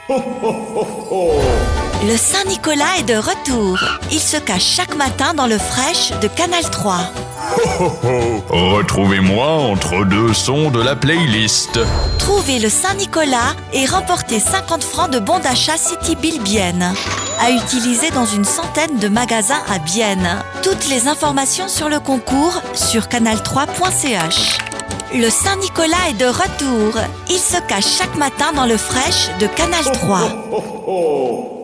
Le Saint-Nicolas est de retour. Il se cache chaque matin dans le Fresh de Canal 3. Retrouvez-moi entre deux sons de la playlist. Trouvez le Saint-Nicolas et remportez 50 francs de bons d'achat City Bill Bienne. À utiliser dans une centaine de magasins à Bienne. Toutes les informations sur le concours sur canal3.ch. Le Saint-Nicolas est de retour. Il se cache chaque matin dans le Fresh de Canal 3.